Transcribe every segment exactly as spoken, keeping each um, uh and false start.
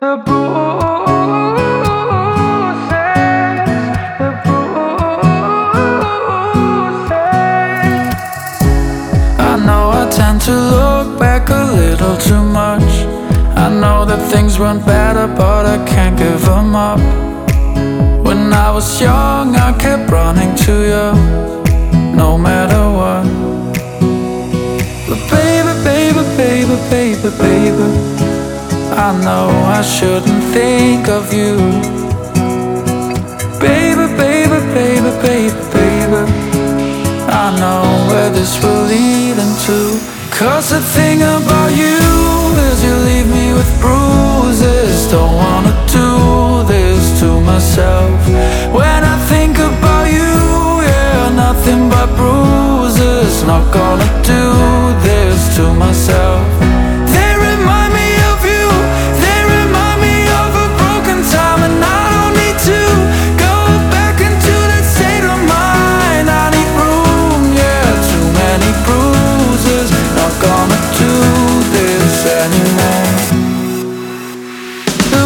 The bruises, the bruises. I know I tend to look back a little too much. I know that things weren't better, but I can't give them up. When I was young, I kept running to you, no matter what. But baby, baby, baby, baby, baby, I know I shouldn't think of you. Baby, baby, baby, baby, baby, I know where this will lead into. Cause the thing about you is you leave me with bruises. Don't wanna do this to myself. When I think about you, yeah, nothing but bruises. Not gonna do this to myself. They remind me of you, they remind me of a broken time. And I don't need to go back into that state of mind. I need room, yeah, too many bruises. Not gonna do this anymore. The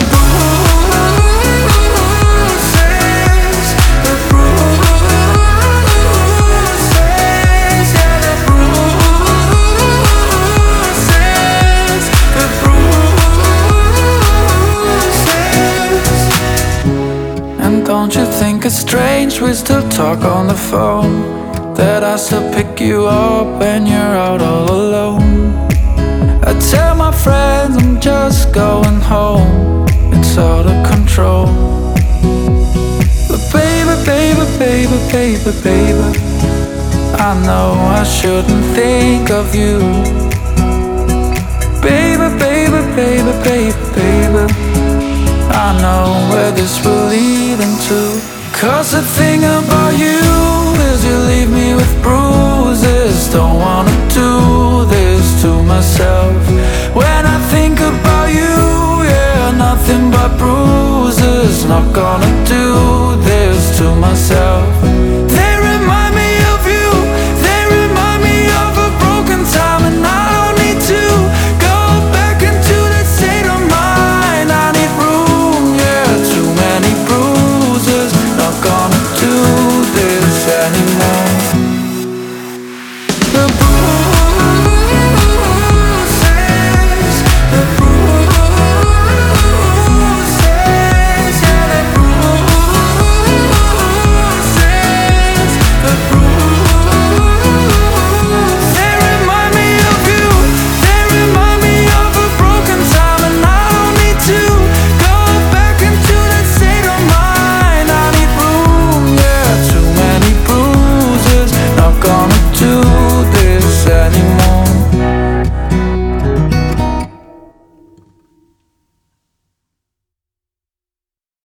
bruises, the bruises, yeah, the bruises, the bruises. And don't you think it's strange we still talk on the phone? That I still pick you up when you're out all alone. I tell my friends I'm just going home. It's out of control. But baby, baby, baby, baby, baby, I know I shouldn't think of you. Baby, baby, baby, baby, baby, I know where this will lead into. Cause the thing about you is you leave me with bruises. Don't wanna do this to myself. When I think about you, yeah, nothing but bruises. Not gonna do